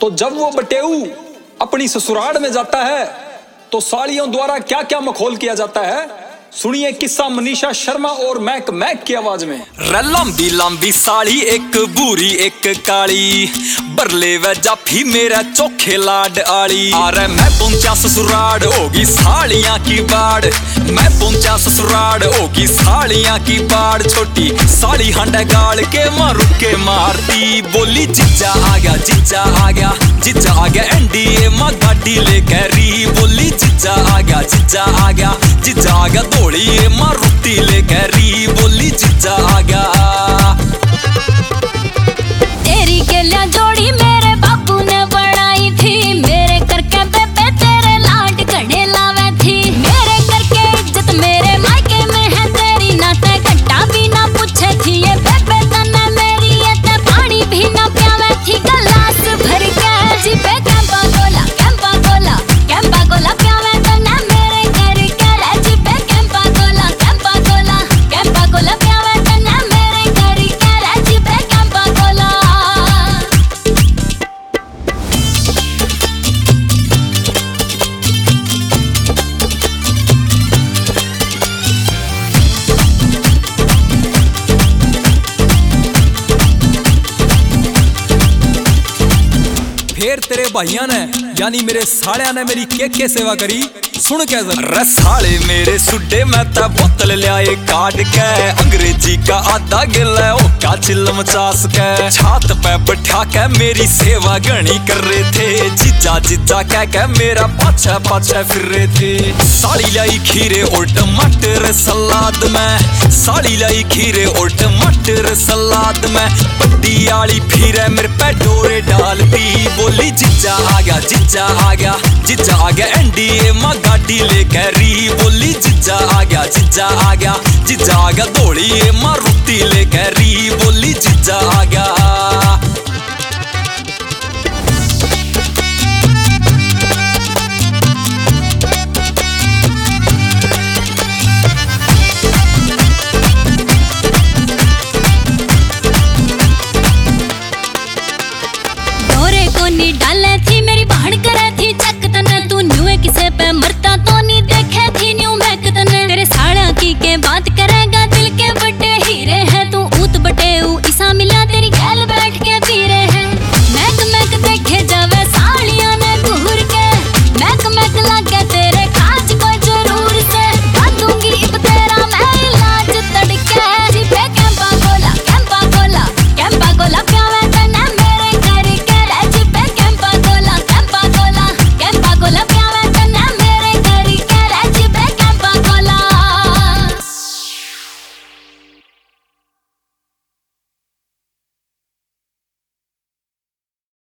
तो जब वो बटेऊ अपनी ससुराल में जाता है तो साड़ियों द्वारा क्या क्या मखौल किया जाता है, सुनिए किस्सा मनीषा शर्मा और मैक की आवाज में। लंबी लंबी साड़ी एक बूरी एक काली, बरले व जाफी मेरा चोखे लाड आड़ी। अरे मैं पहुंचा ससुराल होगी साड़ियां की बाड़, मैं पहुंचा ससुराल होगी साड़ियां की बाड़। छोटी साड़ी हंडा गाड़ के मारू के मारती, बोली जीजा आ गया जीजा आ गया जीजा आ गया एनडीए मां गाड़ी लेकर री। बोली जीजा आ गया जीजा आ गया जीजा आ गया दौड़ी मारुति लेकर री। बोली जीजा आ गया। तेरी केलियां जोड़ी मेरे बापू ने बनाई थी, मेरे करके बेबे तेरे लाड घड़े लावे थी। मेरे करके इज्जत मेरे मायके में है तेरी, ना ते घंटा भी ना पूछे थी ये बेबे तने मेरी, ये ते पानी भी ना प्यावे थी गिलास भर के। जी पे कैंपा गोला प्यावे तने मेरे करके। जी पे कैंपा गोला प्यावे तने मेरे करके। जी पे कैंपा गोला। फिर तेरे भाइयों ने यानी मेरे साड़िया ने मेरी के सेवा करी, सुन के जरा। साले मेरे सुड्डे मैं ता बोतल लियाए काट के, अंग्रेजी का आधा गिला ओ का चिल्लम चास के। छात पे बैठा के मेरी सेवा गणी कर रहे थे, जीजा जीजा कह के मेरा पाछा पाछा फिर रहे थे। साड़ी लाई खीरे और टमाटर सलाद में, साड़ी लाई खीरे और टमाटर सलाद में। बड्डी आली फिर मेरे पे डोरे डालती, बोली जीजा आ गया जीजा आ गया जीजा आ गया एनडीए मां गाड़ी लेकर री। बोली जीजा आ गया जीजा आ गया जीजा आ गया दौड़ी मारुति लेकर री। बोली जीजा आ गया।